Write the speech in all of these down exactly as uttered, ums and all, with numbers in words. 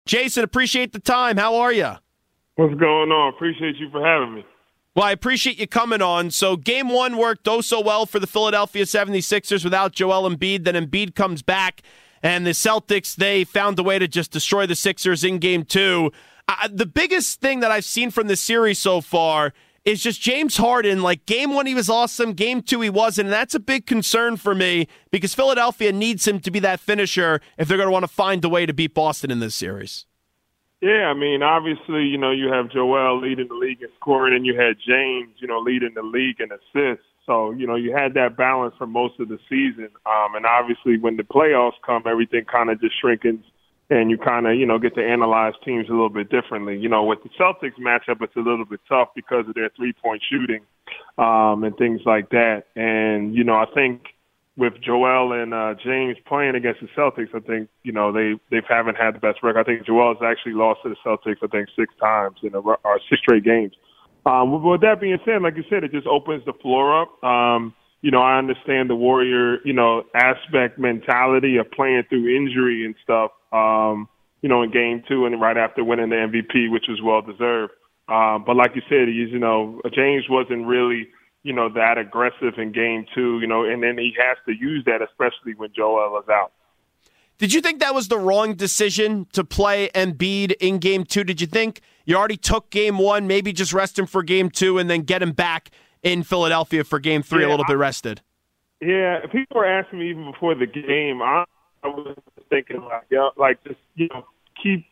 Jason, appreciate the time. How are you? What's going on? Appreciate you for having me. Well, I appreciate you coming on. So game one worked oh so well for the Philadelphia seventy-sixers without Joel Embiid. Then Embiid comes back, and the Celtics, they found a way to just destroy the Sixers in game two. Uh, the biggest thing that I've seen from this series so far is just James Harden. Like, game one, he was awesome. Game two, he wasn't. And that's a big concern for me because Philadelphia needs him to be that finisher if they're going to want to find a way to beat Boston in this series. Yeah, I mean, obviously, you know, you have Joel leading the league in scoring, and you had James, you know, leading the league in assists. So, you know, you had that balance for most of the season. Um, and obviously, when the playoffs come, everything kind of just shrinkens, and you kind of, you know, get to analyze teams a little bit differently. You know, with the Celtics matchup, it's a little bit tough because of their three-point shooting um, and things like that. And, you know, I think with Joel and uh, James playing against the Celtics, I think, you know, they, they haven't had the best record. I think Joel has actually lost to the Celtics, I think, six times in a, or six straight games. Um, with that being said, like you said, it just opens the floor up. Um, you know, I understand the Warrior, you know, aspect mentality of playing through injury and stuff, um, you know, in game two and right after winning the M V P, which was well-deserved. Um, but like you said, he's, you know, James wasn't really – you know, that aggressive in game two, you know, and then he has to use that, especially when Joel is out. Did you think that was the wrong decision to play Embiid in game two? Did you think you already took game one, maybe just rest him for game two and then get him back in Philadelphia for game three, yeah, a little bit rested? Yeah, people were asking me even before the game. I, I was thinking, like, yeah, like just, you know, keep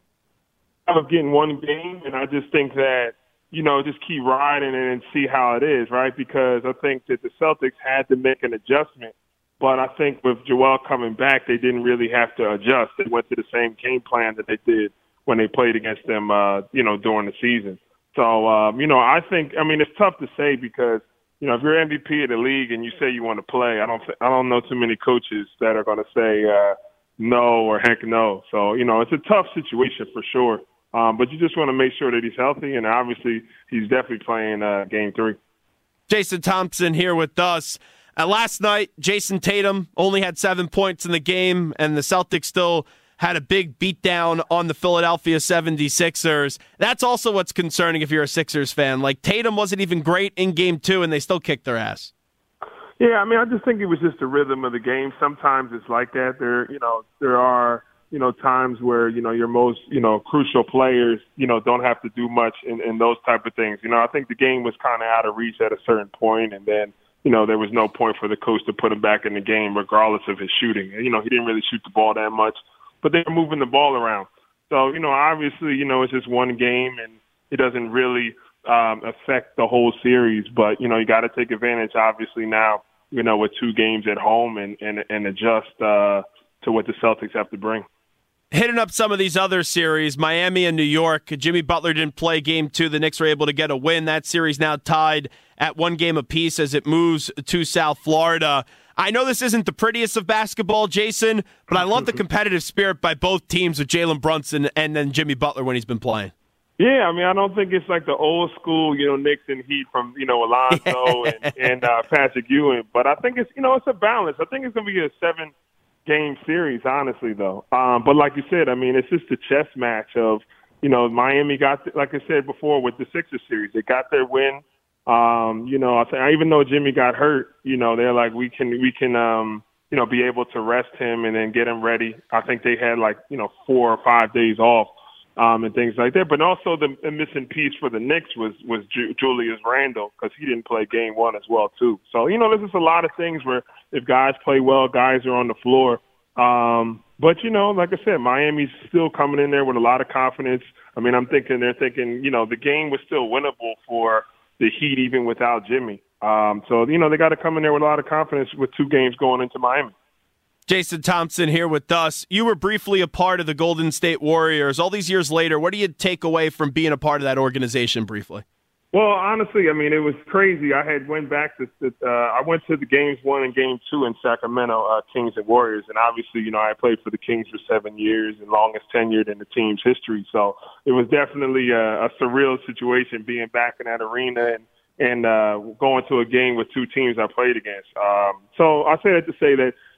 out of getting one game, and I just think that, you know, just keep riding it and see how it is, right? Because I think that the Celtics had to make an adjustment. But I think with Joel coming back, they didn't really have to adjust. They went to the same game plan that they did when they played against them, uh, you know, during the season. So, um, you know, I think, I mean, it's tough to say because, you know, if you're M V P of the league and you say you want to play, I don't, I don't know too many coaches that are going to say uh, no or heck no. So, you know, it's a tough situation for sure. Um, but you just want to make sure that he's healthy, and obviously he's definitely playing uh, game three. Jason Thompson here with us. Uh, last night, Jason Tatum only had seven points in the game, and the Celtics still had a big beatdown on the Philadelphia seventy-sixers. That's also what's concerning if you're a Sixers fan. Like, Tatum wasn't even great in game two, and they still kicked their ass. Yeah, I mean, I just think it was just the rhythm of the game. Sometimes it's like that. There, you know, there are – you know, times where, you know, your most, you know, crucial players, you know, don't have to do much in, in those type of things. You know, I think the game was kind of out of reach at a certain point, and then, you know, there was no point for the coach to put him back in the game regardless of his shooting. You know, he didn't really shoot the ball that much, but they were moving the ball around. So, you know, obviously, you know, it's just one game, and it doesn't really um, affect the whole series. But, you know, you got to take advantage, obviously, now, you know, with two games at home and, and, and adjust uh, to what the Celtics have to bring. Hitting up some of these other series, Miami and New York. Jimmy Butler didn't play game two. The Knicks were able to get a win. That series now tied at one game apiece as it moves to South Florida. I know this isn't the prettiest of basketball, Jason, but I love the competitive spirit by both teams with Jalen Brunson and then Jimmy Butler when he's been playing. Yeah, I mean, I don't think it's like the old school, you know, Knicks and Heat from, you know, Alonzo and, and uh, Patrick Ewing. But I think it's, you know, it's a balance. I think it's going to be a seven game series, honestly, though. Um, but like you said, I mean, it's just a chess match of, you know, Miami got, like I said before, with the Sixers series, they got their win. Um, you know, I think even though Jimmy got hurt, you know, they're like, we can, we can, um, you know, be able to rest him and then get him ready. I think they had like, you know, four or five days off um, and things like that. But also the, the missing piece for the Knicks was was Ju- Julius Randle because he didn't play game one as well, too. So, you know, there's just a lot of things where if guys play well, guys are on the floor. Um, but, you know, like I said, Miami's still coming in there with a lot of confidence. I mean, I'm thinking they're thinking, you know, the game was still winnable for the Heat even without Jimmy. Um, so, you know, they got to come in there with a lot of confidence with two games going into Miami. Jason Thompson here with us. You were briefly a part of the Golden State Warriors. All these years later, what do you take away from being a part of that organization briefly? Well, honestly, I mean, it was crazy. I had went back to, to uh, I went to the games one and game two in Sacramento, uh, Kings and Warriors. And obviously, you know, I played for the Kings for seven years and longest tenured in the team's history. So it was definitely a, a surreal situation being back in that arena and, and uh, going to a game with two teams I played against. Um, so I say that to say that,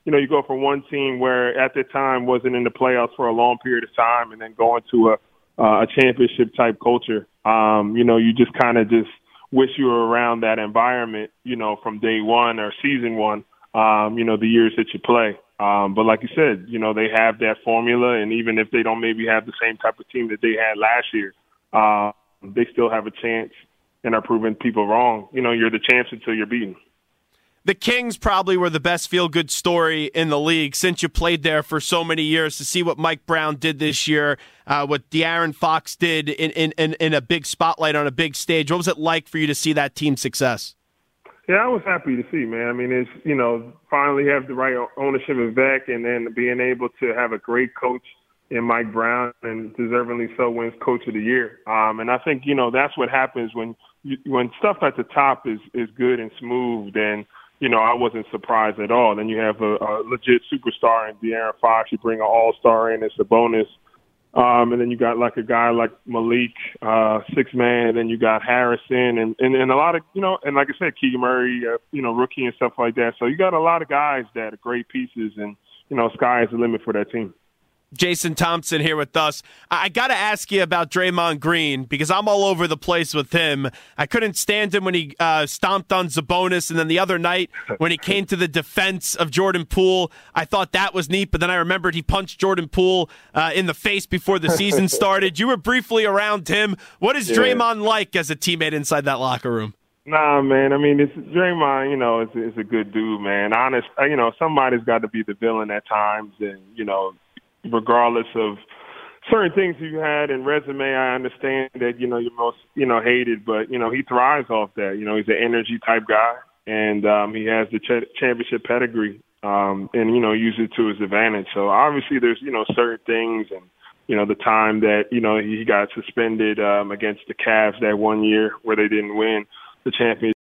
you know, you go from one team where at the time wasn't in the playoffs for a long period of time and then going to a, uh, a championship type culture. Um, you know, you just kind of just wish you were around that environment, you know, from day one or season one, um, you know, the years that you play. Um, but like you said, you know, they have that formula, and even if they don't maybe have the same type of team that they had last year, uh, they still have a chance and are proving people wrong. You know, you're the champs until you're beaten. The Kings probably were the best feel-good story in the league since you played there for so many years. To see what Mike Brown did this year, uh, what De'Aaron Fox did in, in, in, in a big spotlight on a big stage, what was it like for you to see that team's success? Yeah, I was happy to see, man. I mean, it's, you know, finally have the right ownership of Vec, and then being able to have a great coach in Mike Brown, and deservingly so wins Coach of the Year. Um, and I think, you know, that's what happens when you, when stuff at the top is, is good and smooth, then, you know, I wasn't surprised at all. Then you have a, a legit superstar in De'Aaron Fox. You bring an all-star in, it's a bonus. Um, and then you got like a guy like Malik, uh, six man. Then you got Harrison, and, and, and a lot of, you know, and like I said, Keegan Murray, uh, you know, rookie and stuff like that. So you got a lot of guys that are great pieces, and, you know, sky is the limit for that team. Jason Thompson here with us. I got to ask you about Draymond Green because I'm all over the place with him. I couldn't stand him when he uh, stomped on Sabonis, and then the other night when he came to the defense of Jordan Poole, I thought that was neat, but then I remembered he punched Jordan Poole uh, in the face before the season started. You were briefly around him. What is yeah. Draymond like as a teammate inside that locker room? Nah, man. I mean, it's Draymond, you know, is is a good dude, man. Honest, you know, somebody's got to be the villain at times, and, you know, regardless of certain things you had in resume, I understand that, you know, you're most, you know, hated, but, you know, he thrives off that. You know, he's an energy type guy, and um, he has the ch- championship pedigree, um, and, you know, uses it to his advantage. So obviously there's, you know, certain things, and, you know, the time that, you know, he got suspended um, against the Cavs that one year where they didn't win the championship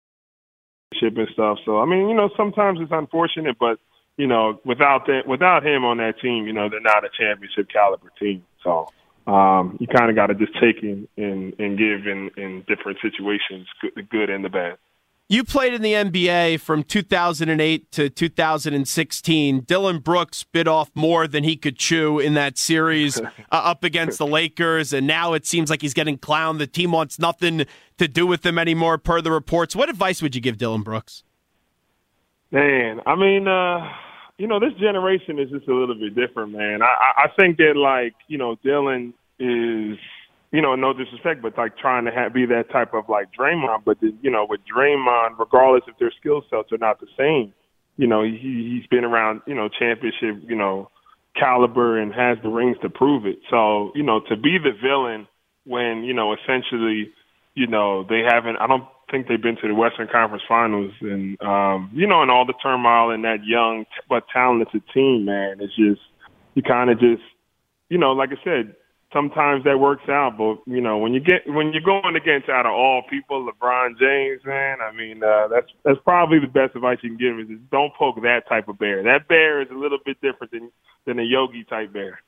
and stuff. So, I mean, you know, sometimes it's unfortunate, but, you know, without that, without him on that team, you know, they're not a championship caliber team. So um, you kind of got to just take and, and, and give in, in different situations, good, the good and the bad. You played in the N B A from two thousand eight to two thousand sixteen. Dillon Brooks bit off more than he could chew in that series uh, up against the Lakers, and now it seems like he's getting clowned. The team wants nothing to do with him anymore, per the reports. What advice would you give Dillon Brooks? Man, I mean, uh, you know, this generation is just a little bit different, man. I, I think that, like, you know, Dillon is, you know, no disrespect, but like trying to have, be that type of like Draymond. But, the, you know, with Draymond, regardless if their skill sets are not the same, you know, he, he's been around, you know, championship, you know, caliber and has the rings to prove it. So, you know, to be the villain when, you know, essentially, you know, they haven't, I don't think they've been to the Western Conference Finals, and, um, you know, and all the turmoil in that young but talented team, man, it's just, you kind of just, you know, like I said, sometimes that works out, but, you know, when you get, when you're going against, out of all people, LeBron James, man, I mean, uh, that's, that's probably the best advice you can give is just don't poke that type of bear. That bear is a little bit different than, than a Yogi type bear.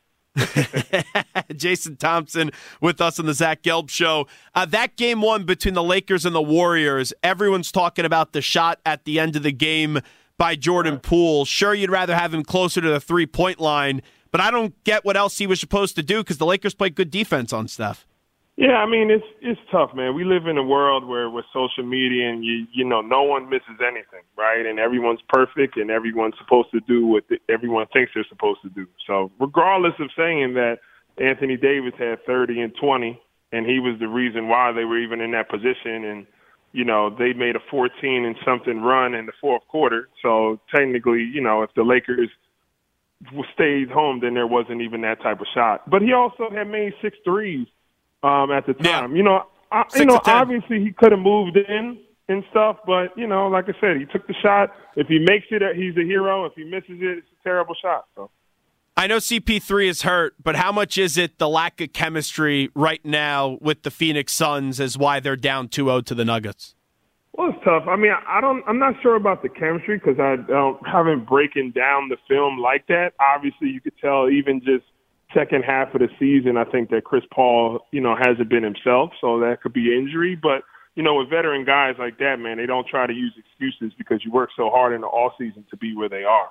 Jason Thompson with us on the Zach Gelb Show. Uh, that game one between the Lakers and the Warriors, everyone's talking about the shot at the end of the game by Jordan Poole. Sure, you'd rather have him closer to the three-point line, but I don't get what else he was supposed to do because the Lakers played good defense on Steph. Yeah, I mean, it's it's tough, man. We live in a world where with social media and, you you know, no one misses anything, right? And everyone's perfect and everyone's supposed to do what the, everyone thinks they're supposed to do. So regardless of saying that Anthony Davis had thirty and twenty and he was the reason why they were even in that position, and, you know, they made a fourteen and something run in the fourth quarter. So technically, you know, if the Lakers stayed home, then there wasn't even that type of shot. But he also had made six threes um, at the time. Yeah. You know, I, you know, obviously he could have moved in and stuff, but, you know, like I said, he took the shot. If he makes it, he's a hero. If he misses it, it's a terrible shot. So. I know C P three is hurt, but how much is it the lack of chemistry right now with the Phoenix Suns is why they're down two oh to the Nuggets? Well, it's tough. I mean, I don't. I'm not sure about the chemistry because I don't haven't breaking down the film like that. Obviously, you could tell even just second half of the season. I think that Chris Paul, you know, hasn't been himself, so that could be injury. But you know, with veteran guys like that, man, they don't try to use excuses because you work so hard in the off season to be where they are.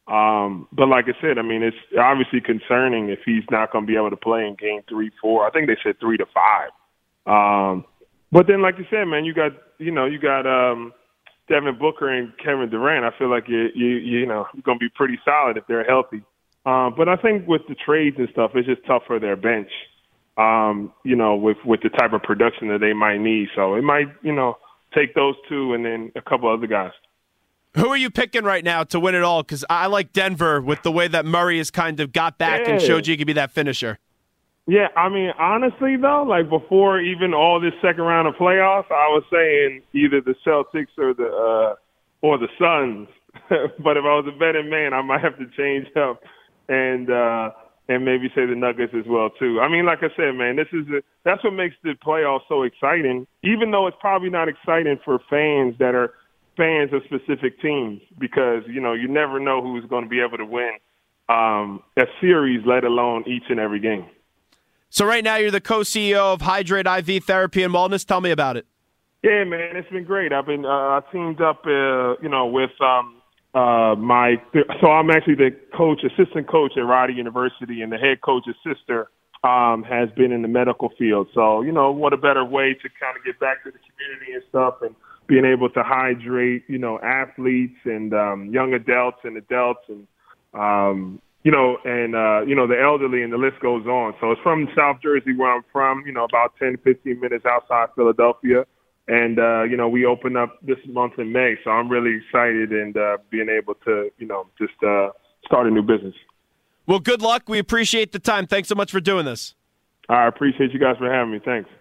Um, but like I said, I mean, it's obviously concerning if he's not going to be able to play in game three, four. I think they said three to five. Um, but then, like you said, man, you got, you know, you got um, Devin Booker and Kevin Durant. I feel like, you, you, you know, going to be pretty solid if they're healthy. Um, but I think with the trades and stuff, it's just tough for their bench, um, you know, with, with the type of production that they might need. So it might, you know, take those two and then a couple other guys. Who are you picking right now to win it all? Because I like Denver with the way that Murray has kind of got back yeah. and showed you he could be that finisher. Yeah, I mean, honestly, though, like before even all this second round of playoffs, I was saying either the Celtics or the uh, or the Suns. But if I was a betting man, I might have to change up and uh, and maybe say the Nuggets as well, too. I mean, like I said, man, this is a, that's what makes the playoffs so exciting, even though it's probably not exciting for fans that are fans of specific teams, because, you know, you never know who's going to be able to win um, a series, let alone each and every game. So right now you're the co-C E O of Hydrate I V Therapy in Wellness. Tell me about it. Yeah, man, it's been great. I've been uh, I teamed up, uh, you know, with um, uh, my – so I'm actually the coach, assistant coach at Rider University, and the head coach's sister um, has been in the medical field. So, you know, what a better way to kind of get back to the community and stuff, and being able to hydrate, you know, athletes and um, young adults and adults and, um, you know, and, uh, you know, the elderly, and the list goes on. So it's from South Jersey, where I'm from, you know, about ten, fifteen minutes outside Philadelphia. And, uh, you know, we open up this month in May. So I'm really excited and uh, being able to, you know, just uh, start a new business. Well, good luck. We appreciate the time. Thanks so much for doing this. I appreciate you guys for having me. Thanks.